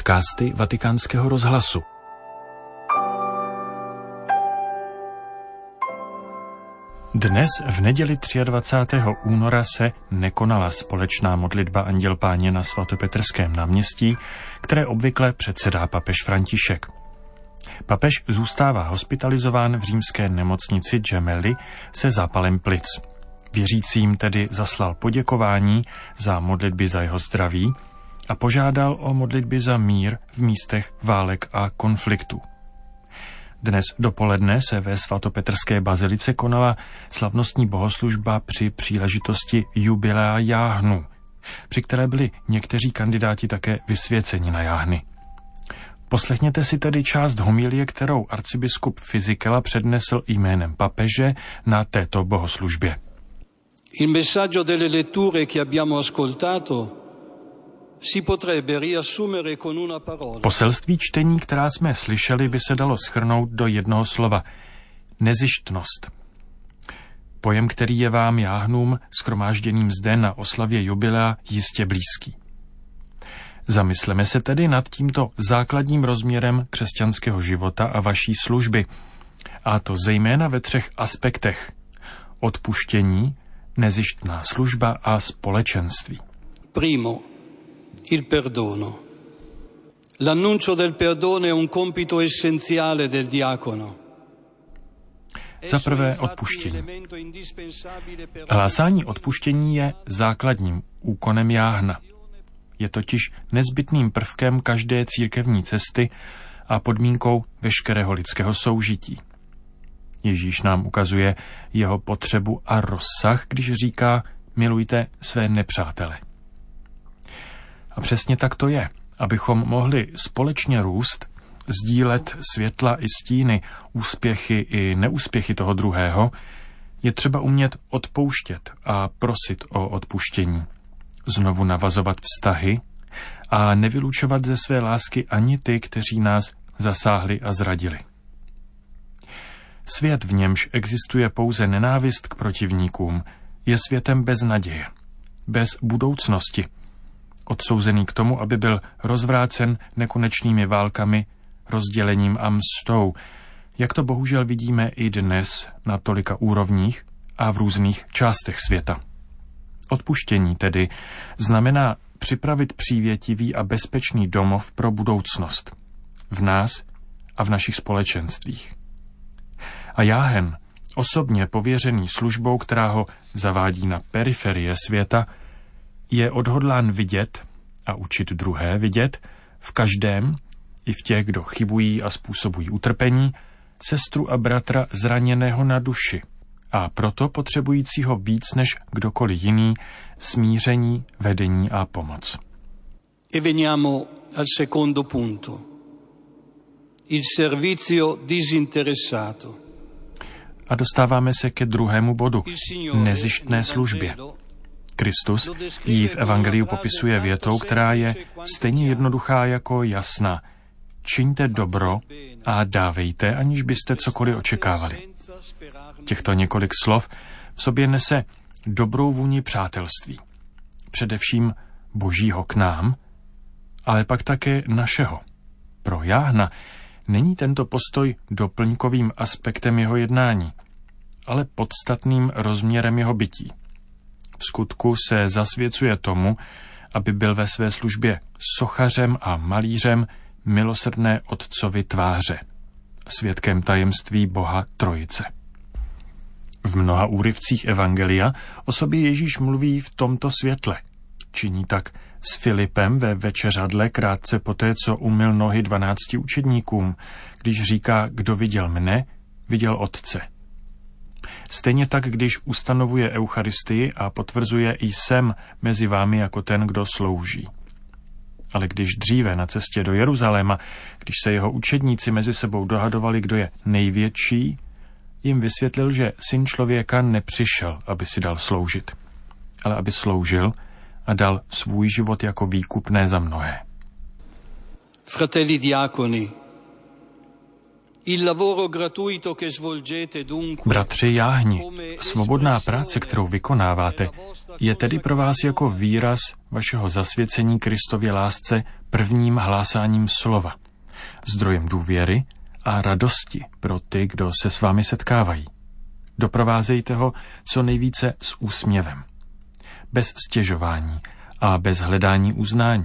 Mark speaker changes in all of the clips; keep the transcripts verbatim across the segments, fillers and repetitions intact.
Speaker 1: Podcasty Vatikánského rozhlasu. Dnes v neděli dvacátého třetího února se nekonala společná modlitba Anděl Páně na svatopetrském náměstí, které obvykle předsedá papež František. Papež zůstává hospitalizován v římské nemocnici Gemelli se zápalem plic. Věřícím tedy zaslal poděkování za modlitby za jeho zdraví a požádal o modlitby za mír v místech válek a konfliktů. Dnes dopoledne se ve svatopetrské bazilice konala slavnostní bohoslužba při příležitosti jubilea jáhnů, při které byli někteří kandidáti také vysvěceni na jáhny. Poslechněte si tedy část homilie, kterou arcibiskup Fisichella přednesl jménem papeže na této bohoslužbě.
Speaker 2: Il messaggio delle letture che abbiamo ascoltato si potrebbe riassumere con una parola.
Speaker 1: Poselství čtení, která jsme slyšeli, by se dalo shrnout do jednoho slova. Nezištnost. Pojem, který je vám jáhnům shromážděným zde na oslavě jubilea jistě blízký. Zamysleme se tedy nad tímto základním rozměrem křesťanského života a vaší služby, a to zejména ve třech aspektech. Odpuštění, nezištná služba a společenství.
Speaker 2: Primo, il perdono. L'annuncio del perdono è un compito essenziale del diacono.
Speaker 1: Za prvé odpuštění. Hlásání odpuštění je základním úkonem jáhna. Je totiž nezbytným prvkem každé církevní cesty a podmínkou veškerého lidského soužití. Ježíš nám ukazuje jeho potřebu a rozsah, když říká, milujte své nepřátele. A přesně tak to je. Abychom mohli společně růst, sdílet světla i stíny, úspěchy i neúspěchy toho druhého, je třeba umět odpouštět a prosit o odpuštění. Znovu navazovat vztahy a nevylučovat ze své lásky ani ty, kteří nás zasáhli a zradili. Svět, v němž existuje pouze nenávist k protivníkům, je světem bez naděje, bez budoucnosti, odsouzený k tomu, aby byl rozvrácen nekonečnými válkami, rozdělením a mstou, jak to bohužel vidíme i dnes na tolika úrovních a v různých částech světa. Odpuštění tedy znamená připravit přívětivý a bezpečný domov pro budoucnost v nás a v našich společenstvích. A jáhen, osobně pověřený službou, která ho zavádí na periferie světa, je odhodlán vidět a učit druhé vidět v každém, i v těch, kdo chybují a způsobují utrpení, sestru a bratra zraněného na duši a proto potřebujícího víc než kdokoliv jiný smíření, vedení a pomoc.
Speaker 2: E veniamo al secondo punto. Il servizio disinteressato.
Speaker 1: A dostáváme se ke druhému bodu, nezištné službě. Kristus ji v evangeliu popisuje větou, která je stejně jednoduchá jako jasná. Čiňte dobro a dávejte, aniž byste cokoliv očekávali. Těchto několik slov v sobě nese dobrou vůni přátelství. Především Božího k nám, ale pak také našeho. Pro jáhna není tento postoj doplňkovým aspektem jeho jednání, ale podstatným rozměrem jeho bytí. V skutku se zasvěcuje tomu, aby byl ve své službě sochařem a malířem milosrdné Otcovy tváře, svědkem tajemství Boha Trojice. V mnoha úryvcích evangelia o sobě Ježíš mluví v tomto světle. Činí tak s Filipem ve večeřadle krátce poté, co umyl nohy dvanácti učedníkům, když říká, kdo viděl mne, viděl Otce. Stejně tak, když ustanovuje Eucharistii a potvrzuje jsem mezi vámi jako ten, kdo slouží. Ale když dříve na cestě do Jeruzaléma, když se jeho učedníci mezi sebou dohadovali, kdo je největší, jim vysvětlil, že syn člověka nepřišel, aby si dal sloužit, ale aby sloužil a dal svůj život jako výkupné za mnohé.
Speaker 2: Fratelli diaconi,
Speaker 1: Bratři jáhni, svobodná práce, kterou vykonáváte, je tedy pro vás jako výraz vašeho zasvěcení Kristově lásce prvním hlásáním slova, zdrojem důvěry a radosti pro ty, kdo se s vámi setkávají. Doprovázejte ho co nejvíce s úsměvem, bez stěžování a bez hledání uznání.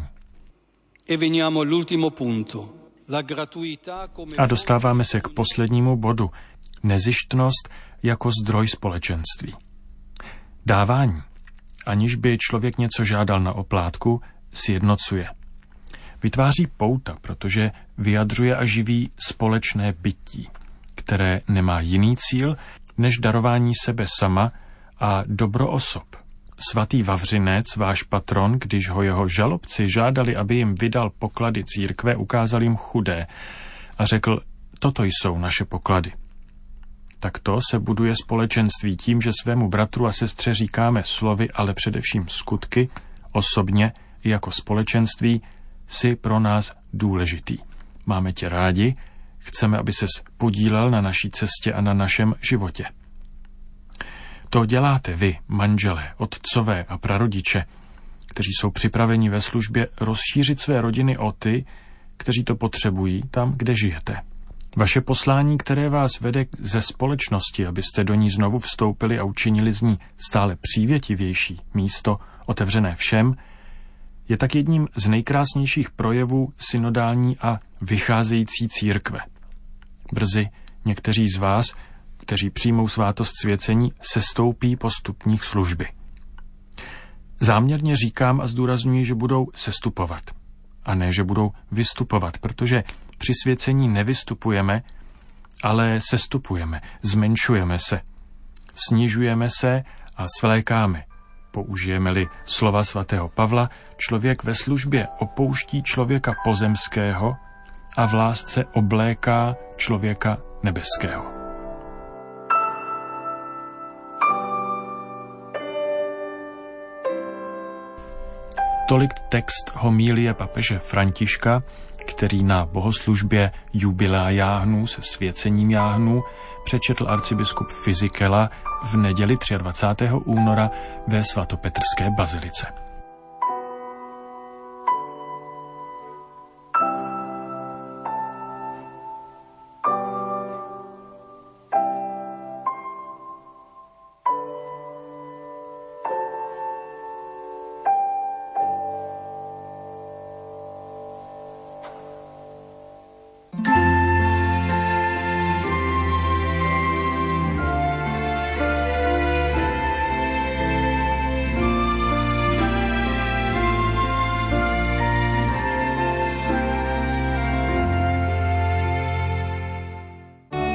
Speaker 1: A dostáváme se k poslednímu bodu. Nezištnost jako zdroj společenství. Dávání, aniž by člověk něco žádal na oplátku, sjednocuje. Vytváří pouta, protože vyjadřuje a živí společné bytí, které nemá jiný cíl, než darování sebe sama a dobro osob. Svatý Vavřinec, váš patron, když ho jeho žalobci žádali, aby jim vydal poklady církve, ukázal jim chudé a řekl, toto jsou naše poklady. Takto se buduje společenství tím, že svému bratru a sestře říkáme slovy, ale především skutky, osobně i jako společenství, jsi pro nás důležitý. Máme tě rádi, chceme, aby ses podílel na naší cestě a na našem životě. To děláte vy, manželé, otcové a prarodiče, kteří jsou připraveni ve službě rozšířit své rodiny o ty, kteří to potřebují tam, kde žijete. Vaše poslání, které vás vede ze společnosti, abyste do ní znovu vstoupili a učinili z ní stále přívětivější místo, otevřené všem, je tak jedním z nejkrásnějších projevů synodální a vycházející církve. Brzy někteří z vás, kteří přijmou svátost svěcení, sestoupí po stupních služby. Záměrně říkám a zdůrazňuji, že budou sestupovat, a ne, že budou vystupovat, protože při svěcení nevystupujeme, ale sestupujeme, zmenšujeme se, snižujeme se a svlékáme. Použijeme-li slova svatého Pavla, člověk ve službě opouští člověka pozemského a v lásce obléká člověka nebeského. Tolik text homílie papeže Františka, který na bohoslužbě jubilea jáhnů se svěcením jáhnů přečetl arcibiskup Fisichella v neděli dvacátého třetího února ve svatopetrské bazilice.